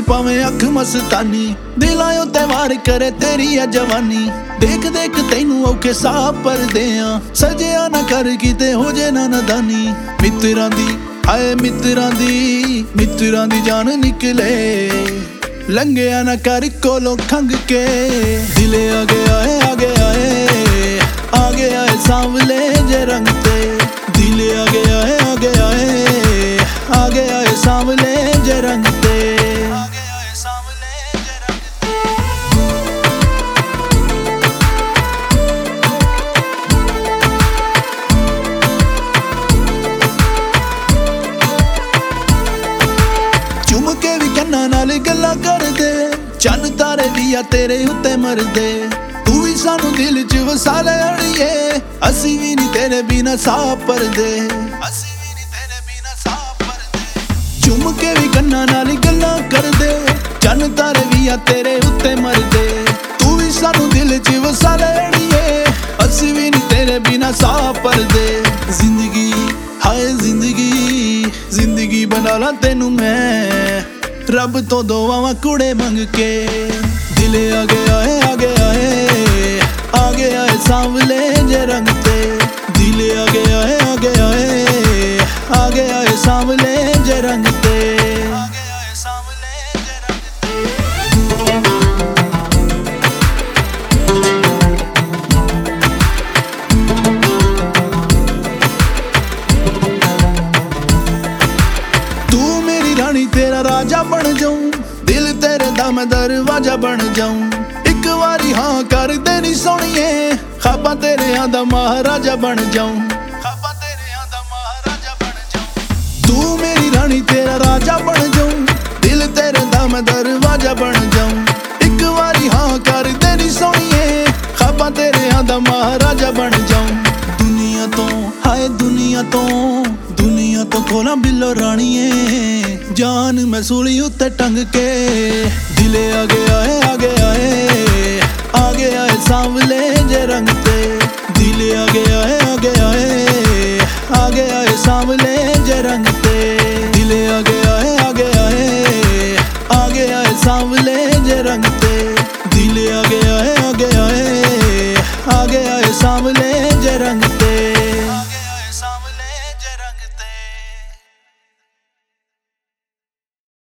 ਭਾਵੇਂ ਅੱਖ ਮਸਤਾਨੀ, ਦਿਲਾਂ ਉੱਤੇ ਵਾਰ ਕਰੇ ਤੇਰੀ ਆ ਜਵਾਨੀ। ਦੇਖ ਦੇਖ ਤੈਨੂੰ ਔਖੇ ਸਾਹ ਭਰਦੇ ਆ, ਸਜਿਆ ਨਾ ਕਰ ਕਿਤੇ ਹੋ ਜੇ ਨਾ ਨਦਾਨੀ। ਮਿੱਤਰਾਂ ਦੀ ਹਾਏ ਮਿੱਤਰਾਂ ਦੀ ਜਾਨ ਨਿਕਲੇ, ਲੰਘਿਆ ਨਾ ਕਰ ਕੋਲੋਂ ਖੰਗ ਕੇ। ਦਿਲ ਆ ਗਿਆ ਏ ਆ ਗਿਆ ਏ ਆ ਗਿਆ ਏ ਸਾਂਵਲੇ ਜੇ ਰੰਗ ਤੇ। ਦਿਲ ਆ ਗਿਆ ਏ ਆ ਗਿਆ ਏ ਆ ਗਿਆ ਏ ਸਾਂਵਲੇ ਜੇ ਰੰਗ ਤੇ। ਆ ਗਿਆ ਏ ਸਾਂਵਲੇ ਜੇ ਰੰਗ ਤੇ। ਚੁੰਮ ਕੇ ਵੀ ਕੰਨਾਂ ਨਾਲ ਗੱਲਾਂ ਕਰਦੇ, ਚੰਨ ਤਾਰੇ ਵੀ ਆ ਤੇਰੇ ਉੱਤੇ ਮਰਦੇ। ਤੂੰ ਵੀ ਸਾਨੂੰ ਦਿਲ ਚ ਵਸਾ ਲੈ ਅੜੀਏ, ਅਸੀਂ ਵੀ ਨੀ ਤੇਰੇ ਬਿਨਾ ਸਾਹ ਭਰਦੇ। ਅਸੀਂ ਵੀ ਨੀ ਤੇਰੇ ਬਿਨਾ ਸਾਹ ਭਰਦੇ। ਚੁੰਮ ਕੇ ਵੀ ਕੰਨਾਂ ਨਾਲ ਗੱਲਾਂ ਕਰਦੇ, ਚੰਨ ਤਾਰੇ ਵੀ ਆ ਤੇਰੇ ਉੱਤੇ ਮਰਦੇ। ਤੂੰ ਵੀ ਸਾਨੂੰ ਦਿਲ ਚ ਵਸਾ ਲੈ ਅੜੀਏ, ਅਸੀਂ ਵੀ ਨੀ ਤੇਰੇ ਬਿਨਾ ਸਾਹ ਭਰਦੇ। ਜ਼ਿੰਦਗੀ ਹਾਏ ਜ਼ਿੰਦਗੀ ਬਣਾ ਲਾ ਤੈਨੂੰ ਮੈਂ, ਰੱਬ ਤੋਂ ਦੁਆਵਾਂ ਕੁੜੇ ਮੰਗ ਕੇ। ਦਿਲ ਆ ਗਿਆ ਏ ਆ ਗਿਆ ਏ ਆ ਗਿਆ ਏ ਸਾਂਵਲੇ ਜੇ ਰੰਗ ਤੇ। ਦਿਲ ਆ ਗਿਆ ਏ ਆ ਗਿਆ ਏ ਆ ਗਿਆ ਏ ਸਾਂਵਲੇ ਜੇ ਰੰਗ ਤੇ। ਆ ਗਿਆ ਏ ਸਾਂਵਲੇ ਜੇ ਰੰਗ ਤੇ। ਤੂੰ ਮੇਰੀ ਰਾਣੀ ਤੇਰਾ ਰਾਜਾ ਬਣ ਜਾਊਂ, ਦਿਲ ਤੇਰੇ ਦਾ ਮੈਂ ਦਰਵਾਜ਼ਾ ਬਣ ਜਾਊਂ। ਇੱਕ ਵਾਰੀ ਹਾਂ ਕਰ ਦੇ ਨੀ ਸੋਹਣੀਏ, ਖਾਬਾਂ ਤੇਰਿਆਂ ਦਾ ਮਹਾਰਾਜਾ ਬਣ ਜਾਊਂ। ਖਾਬਾਂ ਤੇਰਿਆਂ ਦਾ ਮਹਾਰਾਜਾ ਬਣ ਜਾਊਂ। ਤੂੰ ਮੇਰੀ ਰਾਣੀ ਤੇਰਾ ਰਾਜਾ ਬਣ ਜਾਊਂ, ਦਿਲ ਤੇਰੇ ਦਾ ਮੈਂ ਦਰਵਾਜ਼ਾ ਬਣ ਜਾਊਂ। ਇੱਕ ਵਾਰੀ ਹਾਂ ਕਰ ਦੇ ਨੀ ਸੋਹਣੀਏ, ਖਾਬਾਂ ਤੇਰਿਆਂ ਦਾ ਮਹਾਰਾਜਾ ਬਣ ਜਾਊਂ। ਦੁਨੀਆ ਤੋਂ ਹਾਏ ਦੁਨੀਆ ਤੋਂ ਖੋਲਾਂ ਬਿੱਲੋ ਰਾਣੀਏ, ਜਾਨ ਮੈਂ ਸੂਲੀ ਉੱਤੇ ਟੰਗ ਕੇ। ਦਿਲ ਆ ਗਿਆ ਏ ਆ ਗਿਆ ਏ ਆ ਗਿਆ ਏ ਸਾਂਵਲੇ ਜੇ ਰੰਗ ਤੇ। ਦਿਲ ਆ ਗਿਆ ਏ ਆ ਗਿਆ ਏ ਆ ਗਿਆ ਏ ਸਾਂਵਲੇ ਜੇ ਰੰਗ ਤੇ। ਦਿਲ ਆ ਗਿਆ